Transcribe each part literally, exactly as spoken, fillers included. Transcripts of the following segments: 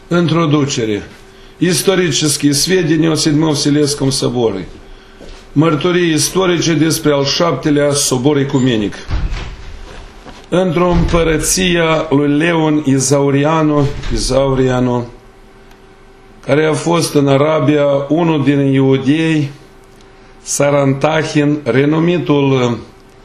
Introducere. Исторические сведения о Седьмом Вселенском соборе. Mărturii istorice despre al șaptelea sobor ecumenic. Într-o împărăția lui Leon Isauriano, Isauriano, care a fost în Arabia unul din iudei, Sarantahin, renumitul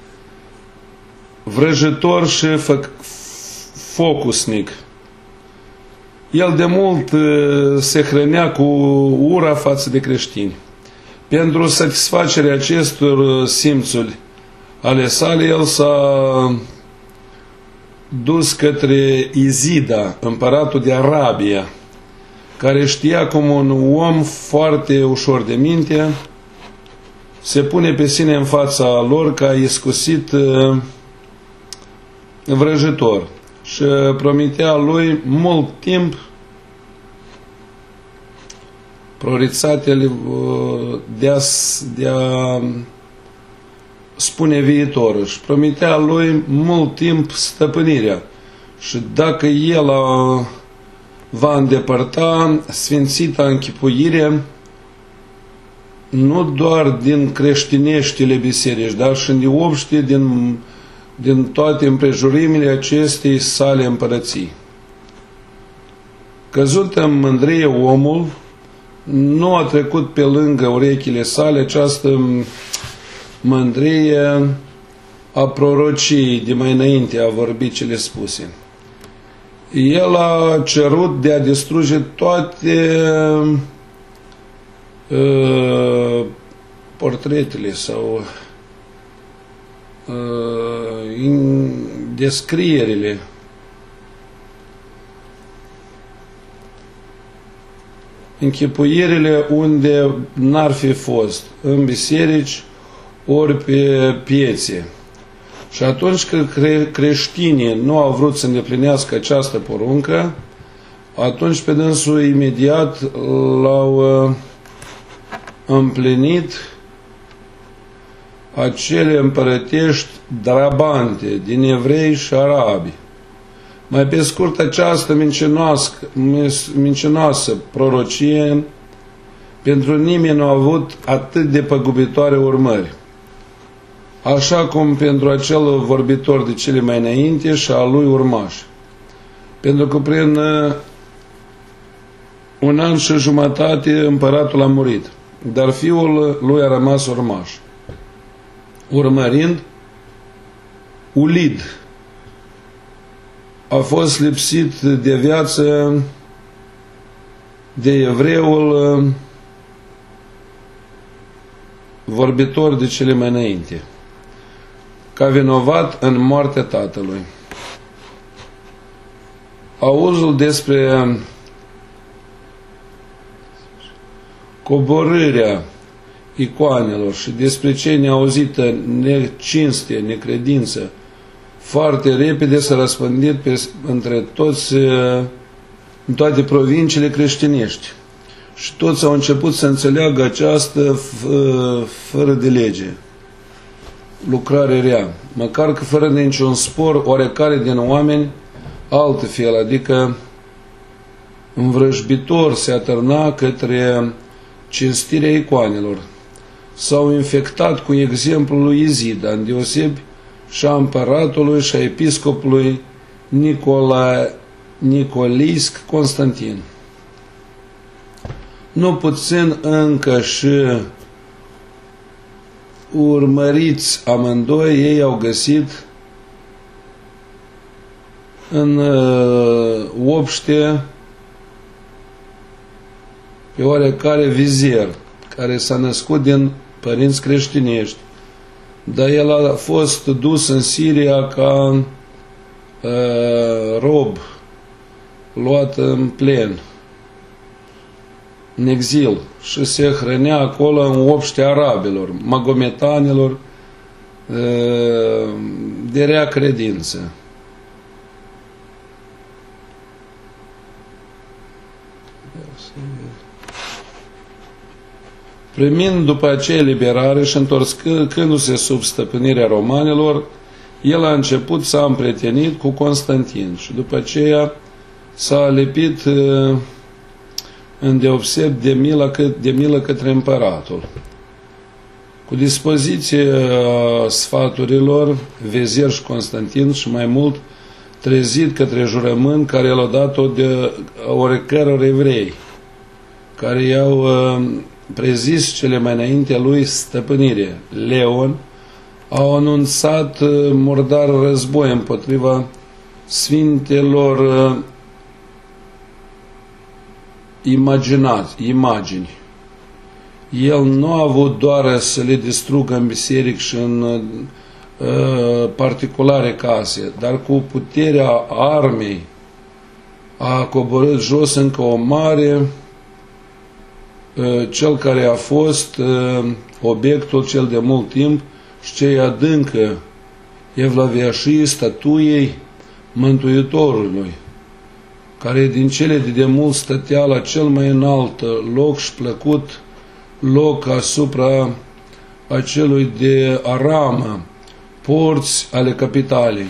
vrăjitor și focusnic. El de mult se hrănea cu ura față de creștini. Pentru satisfacerea acestor simțuri ale sale, el s-a dus către Izida, împăratul de Arabia, care știa cum un om foarte ușor de minte se pune pe sine în fața lor ca iscusit vrăjitor și promitea lui mult timp prorițatele de a, de a spune viitorul și promitea lui mult timp stăpânirea și dacă el a, va îndepărta sfințita închipuire nu doar din creștineștile biserici, dar și din obște din, din toate împrejurimile acestei sale împărății. Căzut în mândrie omul, nu a trecut pe lângă urechile sale această mândrie a prorociei de mai înainte a vorbit cele spuse. El a cerut de a distruge toate uh, portretele sau uh, descrierile închipuirile unde n-ar fi fost, în biserici ori pe piețe. Și atunci când cre creștinii nu au vrut să îndeplinească această poruncă, atunci pe dânsul imediat l-au uh, împlinit acele împărătești drabante din evrei și arabi. Mai pe scurt, această mincinoasă, mincinoasă prorocie pentru nimeni nu a avut atât de păgubitoare urmări, așa cum pentru acel vorbitor de cele mai înainte și a lui urmași. Pentru că prin un an și jumătate împăratul a murit, dar fiul lui a rămas urmaș. Urmărind, Ulid a fost lipsit de viață de evreul vorbitor de cele mai înainte, ca vinovat în moartea tatălui. Auzul despre coborârea icoanelor și despre cei neauzită necinste, necredință, foarte repede s-a răspândit pe, între toți, în toate provinciile creștinești. Și toți au început să înțeleagă această fără de lege lucrare rea, măcar că fără niciun spor, oarecare din oameni altfel, adică învrăjbitor se atârna către cinstirea icoanelor. S-au infectat cu exemplul lui Izida, îndeosebi și a împăratului și a episcopului Nicola, Nicolisc Constantin. Nu puțin încă și urmăriți amândoi, ei au găsit în uh, obște pe oarecare vizier care s-a născut din părinți creștinești, dar el a fost dus în Siria ca uh, rob, luat în plen, în exil, și se hrănea acolo în obște arabilor, magometanilor, uh, de rea credință. Primind după aceea eliberare și întorcându-se sub stăpânirea romanilor, el a început să a împrietenit cu Constantin și după aceea s-a lipit îndeopseb de milă, de milă către împăratul. Cu dispoziție sfaturilor, Vezir și Constantin și mai mult trezit către jurământ care l-au dat-o de oricăror evrei, care i-au prezis cele mai înainte lui stăpânire. Leon au anunțat murdar război împotriva sfintelor imaginați, imagini. El nu a avut doar să le distrugă în biseric și în uh, particulare case, dar cu puterea armei a coborât jos încă o mare, uh, cel care a fost uh, obiectul cel de mult timp și cei adâncă evlavia-și statuiei Mântuitorului, care din cele de demult stătea la cel mai înalt loc și plăcut loc asupra acelui de aramă, porți ale capitalei.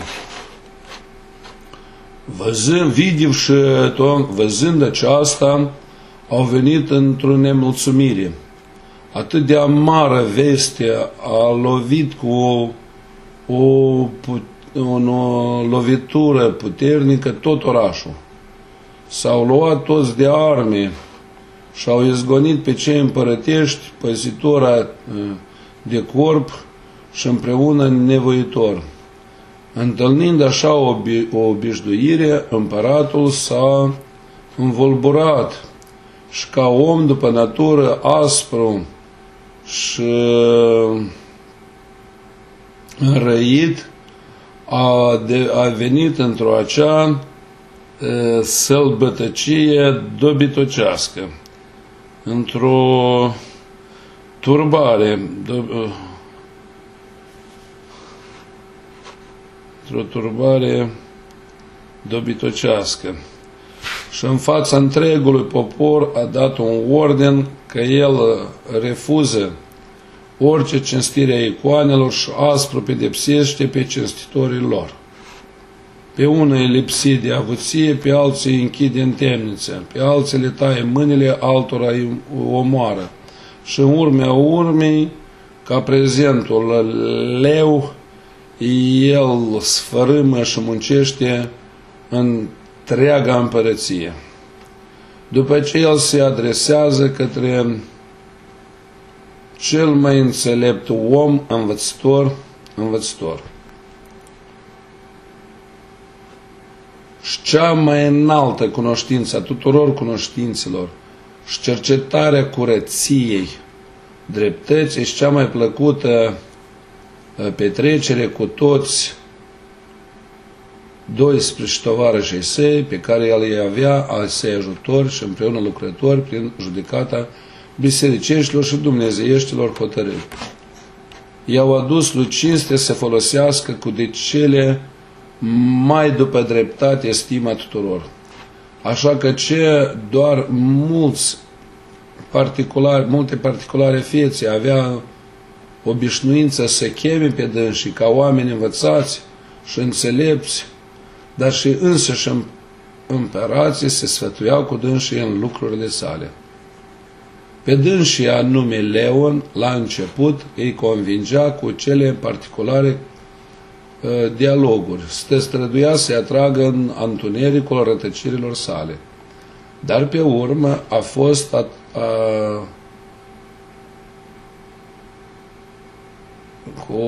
Văzând, vidiv și văzând aceasta, au venit într-o nemulțumire. Atât de amară veste a lovit cu o, o, o lovitură puternică tot orașul. S-au luat toți de arme și au izgonit pe cei împărătești, păzitora de corp și împreună nevoitor. Întâlnind așa o, o obișnuire, împăratul s-a învolburat și ca om după natură aspru și înrăit a, de, a venit într-o acea e, sălbătăcie dobitocească, într-o turbare, do, într-o turbare dobitocească. Și în fața întregului popor a dat un orden că el refuză orice cinstire a icoanelor și aspru pedepsește pe cinstitorii lor. Pe unul îi lipsi de avuție, pe alții îi închide în temniță, pe alții le taie mâinile, altora îi omoară. Și în urmea urmei, ca prezentul leu, el sfărâmă și muncește întreaga împărăție. După ce el se adresează către cel mai înțelept om, învățător, învățător. Și cea mai înaltă cunoștință a tuturor cunoștințelor și cercetarea curăției, dreptății și cea mai plăcută petrecere cu toți doisprezece tovarășii săi, pe care el îi avea al săi ajutori și împreună lucrători prin judecata bisericeștilor și dumnezeieștilor hotărâri. I-au adus lui cinste să folosească cu de cele mai după dreptate estima tuturor. Așa că ce doar mulți particulari, multe particulare fețe avea obișnuință să cheme pe dânsii ca oameni învățați și înțelepți, dar și însăși împărații se sfătuiau cu dânsii în lucrurile sale. Pe dânsii anume Leon, la început, îi convingea cu cele particulare uh, dialoguri, se străduia să-i atragă în întunericul rătăcirilor sale. Dar pe urmă a fost a, a, cu,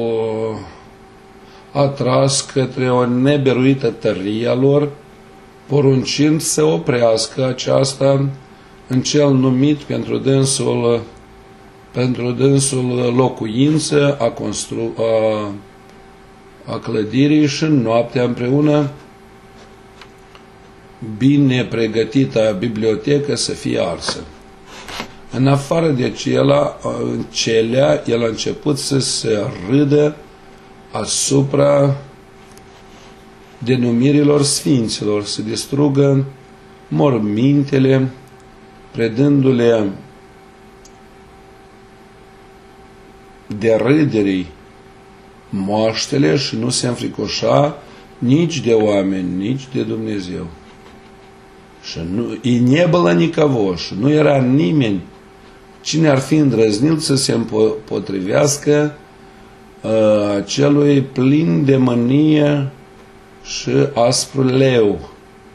atras către o neberuită tărie a lor, poruncind să oprească aceasta în cel numit pentru dânsul, pentru dânsul locuință a, constru, a, a clădirii și noaptea împreună bine pregătită bibliotecă să fie arsă. În afară de cela, în celea, el a început să se râdă asupra denumirilor sfinților, să distrugă mormintele, predându-le de râderii moaștele și nu se înfricoșa nici de oameni, nici de Dumnezeu. Și nu, и не было никого, și nu era nimeni cine ar fi îndrăznit să se împotrivească uh, celui plin de mânie și aspru leu.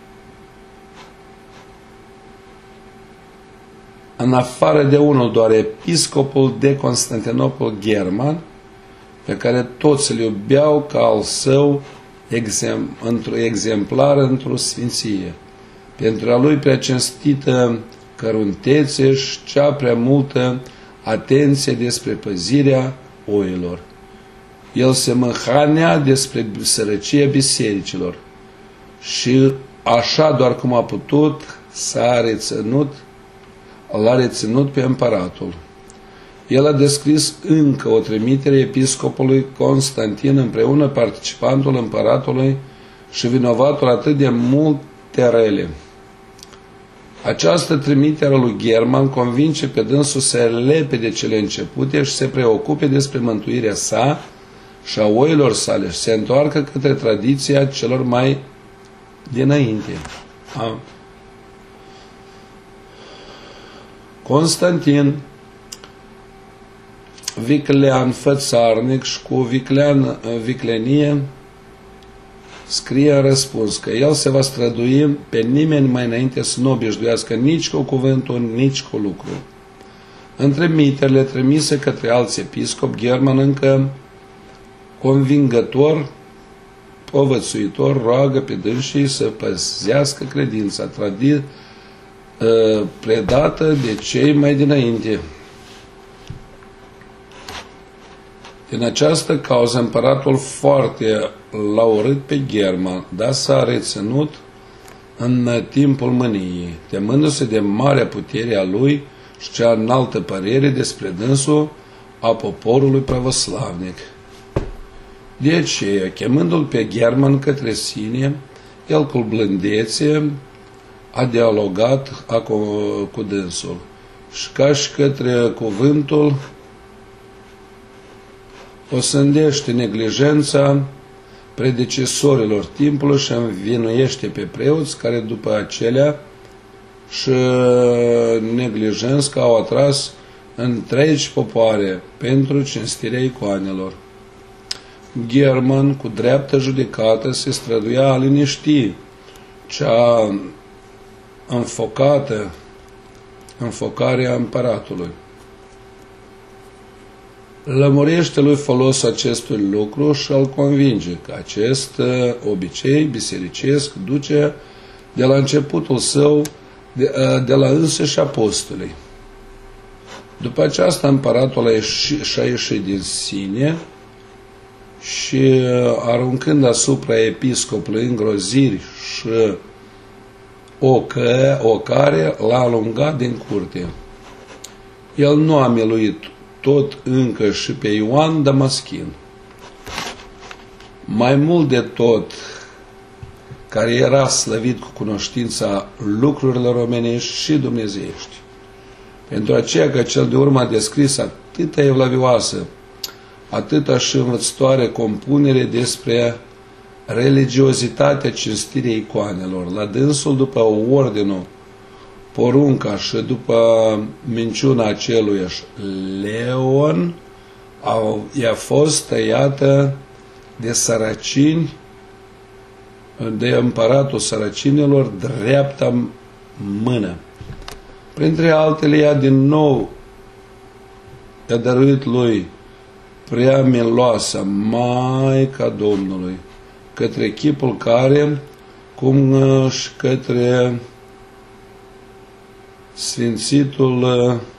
În afară de unul, doar episcopul de Constantinopol German, pe care toți îl iubeau ca al său exem, într-o exemplar într-o sfinție. Pentru a lui prea cinstită căruntețe și cea prea multă atenție despre păzirea oilor. El se măhanea despre sărăcia bisericilor și așa doar cum a putut s-a reținut, l-a reținut pe împăratul. El a descris încă o trimitere episcopului Constantin împreună participantul împăratului și vinovatul atât de multe rele. Această trimitere a lui German convinge pe dânsul să lepe de cele începute și se preocupe despre mântuirea sa și a oilor sale și se întoarcă către tradiția celor mai dinainte. A. Constantin, viclean fățarnic și cu viclean, viclenie, scrie în răspuns că el se va strădui pe nimeni mai înainte să nu obișnuiască nici cu cuvântul, nici cu lucru. Între miterele trimise către alți episcop, German încă convingător, povățuitor, roagă pe dânsii să păzească credința tradi, predată de cei mai dinainte. Din această cauză, împăratul foarte l-a urât pe German, dar s-a reținut în timpul mâniei, temându-se de marea putere a lui și cea înaltă părere despre dânsul a poporului pravoslavnic. De aceea, chemându-l pe German către sine, el cu blândețe a dialogat cu, cu dânsul și ca și către cuvântul o sândește neglijența predecesorilor timpului și învinuiește pe preoți care după acelea și neglijenți că au atras întregi popoare pentru cinstirea icoanelor. German, cu dreaptă judecată, se străduia a liniști cea înfocată înfocarea împăratului. Lămurește lui folosul acestui lucru și îl convinge că acest obicei bisericesc duce de la începutul său, de, de la însăși apostolii. După aceasta, împăratul a ieșit, și-a ieșit din sine și, aruncând asupra episcopului îngroziri și o, că, o care l-a alungat din curte. El nu a miluit tot încă și pe Ioan Damaschin. Mai mult de tot, care era slăvit cu cunoștința lucrurilor omenești și dumnezeiești. Pentru aceea că cel de urmă a descris atâta evlavioasă, atâta și învățătoare compunere despre religiozitatea cinstirii icoanelor. La dânsul, după ordinul, porunca și după minciuna aceluiași Leon, au, i-a fost tăiată de săracini, de împăratul săracinilor, dreapta mână. Printre altele, ea din nou i-a dăruit lui prea miloasă Maica Domnului, către chipul care, cum și către sfințitul